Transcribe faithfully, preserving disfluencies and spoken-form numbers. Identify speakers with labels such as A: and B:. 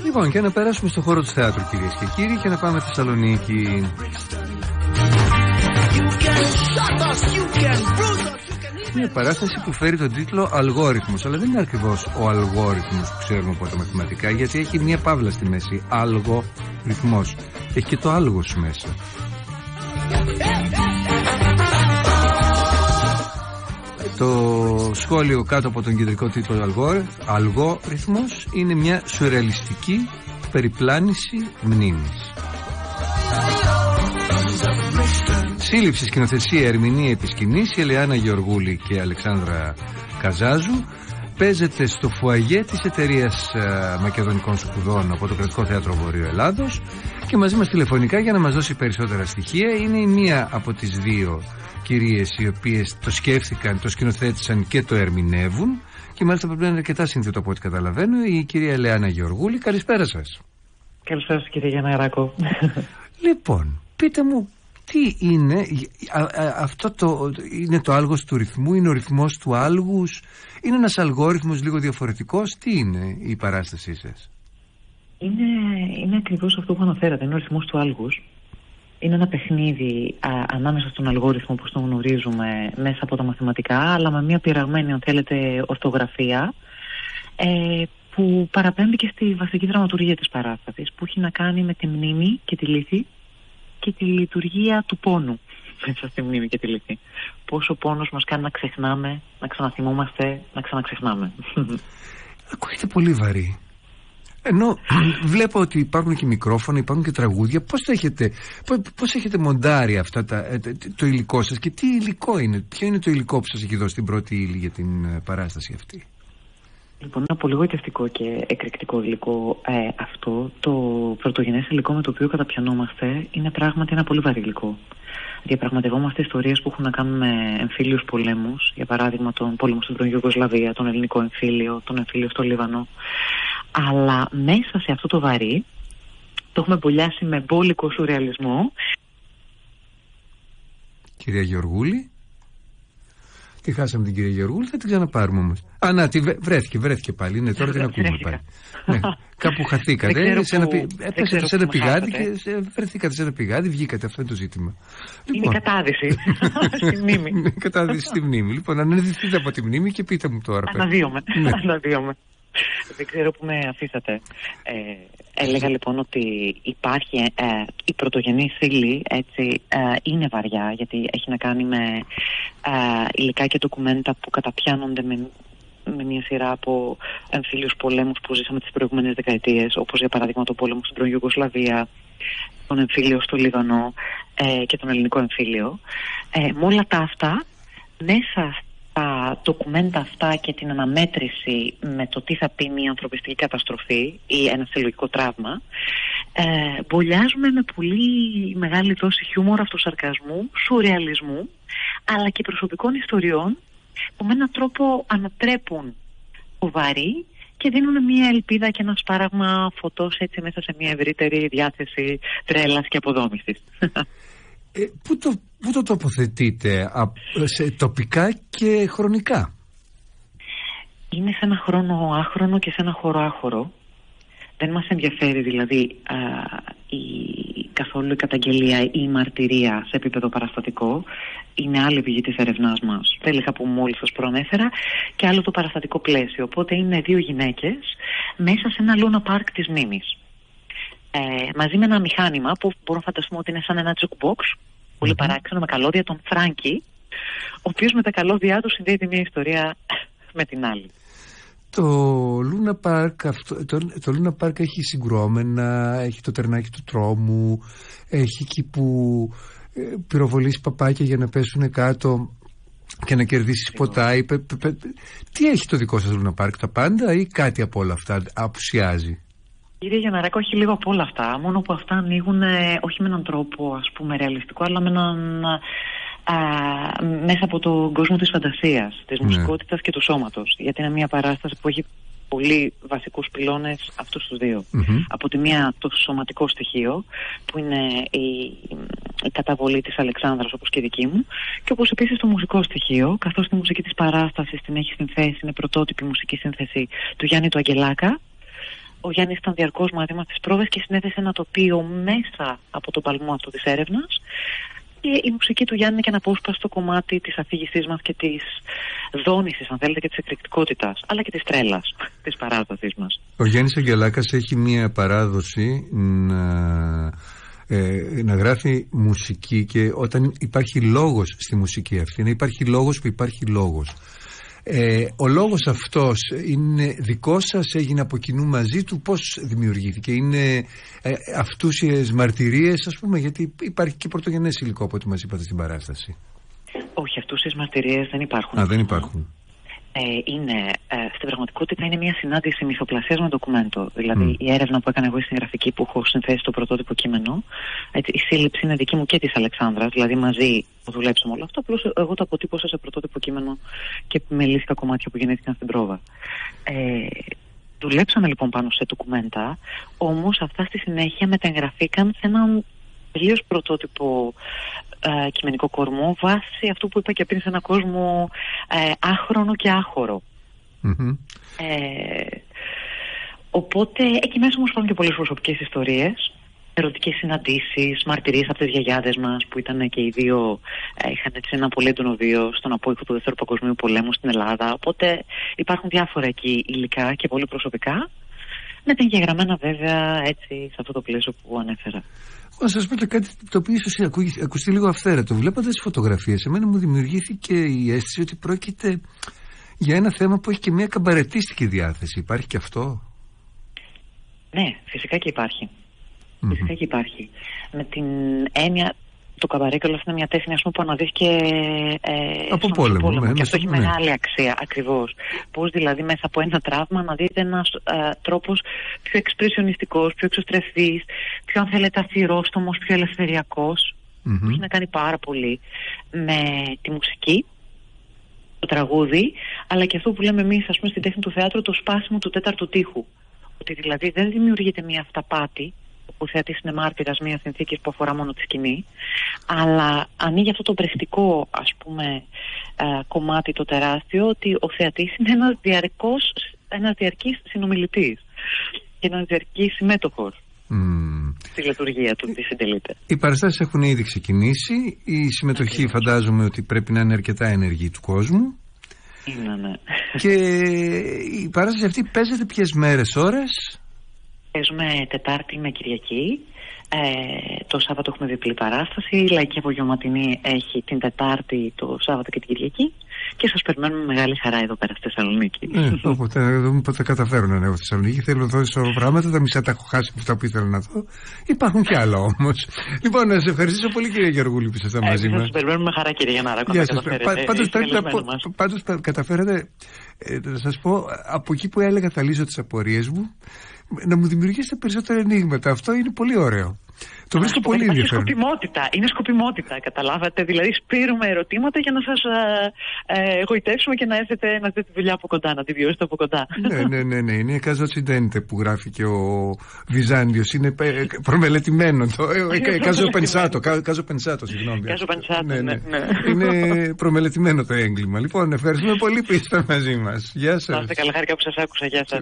A: Λοιπόν, και να περάσουμε στο χώρο του θεάτρου, κυρίες και κύριοι, και να πάμε στη Θεσσαλονίκη. Μια παράσταση που φέρει τον τίτλο Αλγόριθμος, αλλά δεν είναι ακριβώς ο αλγόριθμος που ξέρουμε από τα μαθηματικά, γιατί έχει μια παύλα στη μέση. Αλγοριθμός. Έχει και το άλγος μέσα. Το σχόλιο κάτω από τον κεντρικό τίτλο Αλγόριθμος είναι μια σουρεαλιστική περιπλάνηση μνήμης. Σύλληψη, σκηνοθεσία, ερμηνεία επί σκηνής, η Ελεάνα Γεωργούλη και η Αλεξάνδρα Καζάζου. Παίζεται στο φουαγέ της εταιρείας uh, Μακεδονικών Σπουδών από το Κρατικό Θέατρο Βορείου Ελλάδος, και μαζί μας τηλεφωνικά για να μας δώσει περισσότερα στοιχεία είναι η μία από τις δύο κυρίες οι οποίες το σκέφτηκαν, το σκηνοθέτησαν και το ερμηνεύουν, και μάλιστα πρέπει να είναι αρκετά σύνθετο από ό,τι καταλαβαίνω, η κυρία Ελεάνα Γεωργούλη. Καλησπέρα σας.
B: Καλησπέρα σας, κύριε Γιανναράκο.
A: Λοιπόν, πείτε μου, τι είναι α, α, αυτό το, είναι το άλγος του ρυθμού, είναι ο ρυθμός του άλγους, είναι ένας αλγόριθμος λίγο διαφορετικός, τι είναι η παράστασή σας?
B: Είναι, είναι ακριβώς αυτό που αναφέρατε, είναι ο ρυθμός του άλγους. Είναι ένα παιχνίδι α, ανάμεσα στον αλγόριθμο που τον γνωρίζουμε μέσα από τα μαθηματικά, αλλά με μια πειραγμένη, αν θέλετε, ορθογραφία, ε, που παραπέμπει και στη βασική δραματουργία της παράστασης, που έχει να κάνει με τη μνήμη και τη λύθη και τη λειτουργία του πόνου μέσα στη μνήμη και τη λύθη. Πόσο ο πόνος μας κάνει να ξεχνάμε, να ξαναθυμόμαστε, να ξαναξεχνάμε.
A: Ακούγεται πολύ βαρύ. Ενώ βλέπω ότι υπάρχουν και μικρόφωνα, υπάρχουν και τραγούδια. Πώς το έχετε, πώς έχετε μοντάρει αυτά τα, το υλικό σας, και τι υλικό είναι, ποιο είναι το υλικό που σας έχει δώσει την πρώτη ύλη για την παράσταση αυτή?
B: Λοιπόν, είναι απολυγοητευτικό και εκρηκτικό υλικό ε, αυτό. Το πρωτογενές υλικό με το οποίο καταπιανόμαστε είναι πράγματι ένα πολύ βαρύ υλικό. Διαπραγματευόμαστε ιστορίες που έχουν να κάνουν με εμφύλιους πολέμους, για παράδειγμα τον πόλεμο στην πρώην Ιουγκοσλαβία, τον ελληνικό εμφύλιο, τον εμφύλιο στο Λίβανο. Αλλά μέσα σε αυτό το βαρύ το έχουμε μπολιάσει με μπόλικο σουρεαλισμό.
A: Κυρία Γεωργούλη, τη χάσαμε την κυρία Γεωργούλη, θα την ξαναπάρουμε όμως. Α, να, τη βρέθηκε, βρέθηκε πάλι. Είναι τώρα την ακούμε πάλι. Ναι, κάπου χαθήκατε. Σε ένα, πη... Έπεσατε σε ένα πηγάδι και βρεθήκατε σε ένα πηγάδι, βγήκατε. Αυτό είναι το ζήτημα.
B: Είναι λοιπόν... κατάδυση στη μνήμη.
A: Κατάδυση στη μνήμη. Λοιπόν, αναδυθείτε από τη μνήμη και πείτε μου τώρα.
B: Αναδύομαι. Ναι. Αναδύομαι. Δεν ξέρω που με αφήσατε. Ε, έλεγα λοιπόν ότι υπάρχει ε, η πρωτογενή ύλη, έτσι, ε, είναι βαριά, γιατί έχει να κάνει με ε, υλικά και ντοκουμέντα που καταπιάνονται με, με μια σειρά από εμφύλιους πολέμους που ζήσαμε τις προηγούμενες δεκαετίες, όπως για παράδειγμα το πόλεμο στην πρώην Ιουγκοσλαβία, τον εμφύλιο στο Λίβανο ε, και τον ελληνικό εμφύλιο. Ε, με όλα τα αυτά, μέσα τα ντοκουμέντα αυτά και την αναμέτρηση με το τι θα πει μια ανθρωπιστική καταστροφή ή ένα συλλογικό τραύμα, ε, μπολιάζουμε με πολύ μεγάλη δόση χιούμορ, αυτοσαρκασμού, σουρεαλισμού, αλλά και προσωπικών ιστοριών που με έναν τρόπο ανατρέπουν το βαρύ και δίνουν μια ελπίδα και ένα σπάραγμα φωτός, έτσι, μέσα σε μια ευρύτερη διάθεση τρέλας και αποδόμησης.
A: Ε, πού, το, πού το τοποθετείτε, σε τοπικά και χρονικά?
B: Είναι σε ένα χρόνο άχρονο και σε ένα χώρο άχωρο. Δεν μας ενδιαφέρει δηλαδή α, η, καθόλου η καταγγελία ή η μαρτυρία σε επίπεδο παραστατικό. Είναι άλλη πηγή της ερευνάς μας, τα υλικά που μόλις σας προανέφερα, και άλλο το παραστατικό πλαίσιο. Οπότε είναι δύο γυναίκες μέσα σε ένα Λούνα Πάρκ της μνήμης. Ε, μαζί με ένα μηχάνημα που μπορούμε να φανταστούμε ότι είναι σαν ένα jukebox, πολύ mm-hmm. παράξενο, με καλώδια, τον Φράγκη, ο οποίος με τα καλώδια του συνδέει τη μία ιστορία με την άλλη.
A: Το Λούνα Πάρκ, αυτό, το, το Λούνα Πάρκ έχει συγκρουόμενα, έχει το τερνάκι του τρόμου, έχει εκεί που ε, πυροβολείς παπάκια για να πέσουν κάτω και να κερδίσεις ποτά. Πε, πε, πε, τι έχει το δικό σας Λούνα Πάρκ, τα πάντα, ή κάτι από όλα αυτά απουσιάζει?
B: Κύριε Γιανναράκο, όχι λίγο από όλα αυτά, μόνο που αυτά ανοίγουν ε, όχι με έναν τρόπο, ας πούμε, ρεαλιστικό, αλλά με έναν, α, μέσα από τον κόσμο της φαντασίας, της ναι. μουσικότητας και του σώματος. Γιατί είναι μια παράσταση που έχει πολύ βασικούς πυλώνες, αυτούς τους δύο. Mm-hmm. Από τη μία το σωματικό στοιχείο, που είναι η, η καταβολή της Αλεξάνδρας, όπως και δική μου, και όπως επίσης το μουσικό στοιχείο, καθώς τη μουσική της παράστασης την έχει συνθέσει, είναι πρωτότυπη μουσική σύνθεση του Γιάννη του Αγγελάκα, ο ο Γιάννης ήταν διαρκώς μαζί μας στις πρόβες και συνέθεσε ένα τοπίο μέσα από τον παλμό αυτό της έρευνας. Και η μουσική του Γιάννη είναι και ένα απόσπαστο κομμάτι της αφήγησής μας και της δόνησης, αν θέλετε, και της εκρηκτικότητας, αλλά και της τρέλας, της παράδοσης μας.
A: Ο Γιάννης Αγγελάκας έχει μία παράδοση να, ε, να γράφει μουσική, και όταν υπάρχει λόγος στη μουσική αυτή, να υπάρχει λόγος που υπάρχει λόγος. Ε, ο λόγος αυτός είναι δικό σας, έγινε από κοινού μαζί του, πώς δημιουργήθηκε? Είναι ε, αυτούσιες μαρτυρίες, ας πούμε, γιατί υπάρχει και πρωτογενές υλικό από ό,τι μας είπατε στην παράσταση.
B: Όχι, αυτούσιες μαρτυρίες δεν υπάρχουν.
A: Α, δεν υπάρχουν.
B: Ε, είναι, ε, στην πραγματικότητα είναι μια συνάντηση μυθοπλασίας με ντοκουμέντο. Δηλαδή
A: Mm.
B: η έρευνα που έκανα εγώ στην γραφική, που έχω συνθέσει το πρωτότυπο κείμενο, έτσι, η σύλληψη είναι δική μου και της Αλεξάνδρας, δηλαδή μαζί το δουλέψαμε όλο αυτό, απλώς εγώ το αποτύπωσα σε πρωτότυπο κείμενο και με λίγα κομμάτια που γεννήθηκαν στην πρόβα. Ε, δουλέψαμε λοιπόν πάνω σε ντοκουμέντα, όμως αυτά στη συνέχεια μεταγραφήκαν σε έναν τελείως πρωτότυπο ε, κειμενικό κορμό, βάσει αυτού που είπα και πριν, σε έναν κόσμο ε, άχρονο και άχωρο.
A: Mm-hmm.
B: Ε, οπότε εκεί μέσα όμως υπάρχουν και πολλές προσωπικές ιστορίες, ερωτικές συναντήσεις, μαρτυρίες από τις γιαγιάδες μας που ήταν και οι δύο, ε, είχαν έτσι ένα πολύ έντονο βίο στον απόϊχο του Δεύτερου Παγκοσμίου Πολέμου στην Ελλάδα. Οπότε υπάρχουν διάφορα εκεί υλικά και πολύ προσωπικά, με τα εγγεγραμμένα βέβαια έτσι σε αυτό το πλαίσιο που ανέφερα.
A: Να σας πω και κάτι το οποίο ίσως ακουστεί λίγο αυθαίρετο. Βλέποντας τις φωτογραφίες, εμένα μου δημιουργήθηκε η αίσθηση ότι πρόκειται για ένα θέμα που έχει και μια καμπαρετίστικη διάθεση. Υπάρχει και αυτό?
B: Ναι, φυσικά και υπάρχει.
A: Mm-hmm.
B: Φυσικά και υπάρχει. Με την έννοια, το καμπαρέ κιόλας είναι μια τέχνη, ας πούμε, που αναδύθηκε ε,
A: από πόλεμο, πόλεμο. Ναι,
B: και αυτό έχει
A: ναι.
B: μεγάλη αξία, ακριβώς. Πώς δηλαδή μέσα από ένα τραύμα να δείτε ένας ε, τρόπος πιο εξπρεσιονιστικός, πιο εξωστρεφής, πιο, αν θέλετε, αθυρόστομος, πιο ελευθεριακός, mm-hmm. που έχει να κάνει πάρα πολύ με τη μουσική, το τραγούδι, αλλά και αυτό που λέμε εμείς, ας πούμε, στην τέχνη του θεάτρου, το σπάσιμο του τέταρτου τοίχου. Ότι δηλαδή δεν δημιουργείται μια αυταπάτη, που ο θεατής είναι μάρτυρας μιας συνθήκης που αφορά μόνο τη σκηνή, αλλά ανοίγει αυτό το πρεστικό, ας πούμε, ε, κομμάτι το τεράστιο, ότι ο θεατής είναι ένας διαρκώς, ένας διαρκής συνομιλητής και ένας διαρκής συμμέτοχος mm. στη λειτουργία του, τι συντελείται.
A: Οι παραστάσεις έχουν ήδη ξεκινήσει, η συμμετοχή okay. φαντάζομαι ότι πρέπει να είναι αρκετά ενεργή του κόσμου.
B: Είναι, ναι.
A: Και η παράσταση αυτή παίζεται ποιες μέρες, ώρες?
B: Παίζουμε Τετάρτη με Κυριακή. Ε, το Σάββατο έχουμε διπλή παράσταση. Η Λαϊκή Απογευματινή έχει την Τετάρτη, το Σάββατο και την Κυριακή. Και σας περιμένουμε με μεγάλη χαρά εδώ πέρα στη Θεσσαλονίκη.
A: Ε, όποτε, όποτε καταφέρω να ανέβω στη Θεσσαλονίκη. Θέλω να δω σωρό πράγματα. Τα μισά τα έχω χάσει από αυτά που ήθελα να δω. Υπάρχουν κι άλλα όμως. Λοιπόν, να σε ευχαριστήσω πολύ, κύριε Γεωργούλη, που ήσασταν μαζί μας.
B: Σας περιμένουμε με χαρά, κύριε Γιαννάρα.
A: Πάντως καταφέρατε, να σας πω, από εκεί που έλεγα θα λύσω τις απορίες μου, να μου δημιουργήσετε περισσότερα ενίγματα. Αυτό είναι πολύ ωραίο. Το βρίσκω πολύ ενδιαφέρον.
B: Είναι σκοπιμότητα, είναι σκοπιμότητα, καταλάβατε. Δηλαδή, σπείρουμε ερωτήματα για να σας ε, εγωιτεύσουμε και να έρθετε να δείτε τη δουλειά από κοντά, να τη βιώσετε από κοντά.
A: Ναι, ναι, ναι, ναι. Είναι καζοτσιντέντε που γράφει και ο Βυζάντιος. Είναι προμελετημένο. Κάζο Πενσάτο, κάζο Πενσάτο, συγγνώμη.
B: Κάζο Πενσάτο, ναι, ναι.
A: Είναι προμελετημένο το έγκλημα. Λοιπόν, ευχαριστούμε πολύ που ήσασταν μαζί μας. Γεια σας.
B: Να είστε καλά, χάρηκα που σας άκουσα. Γεια σας.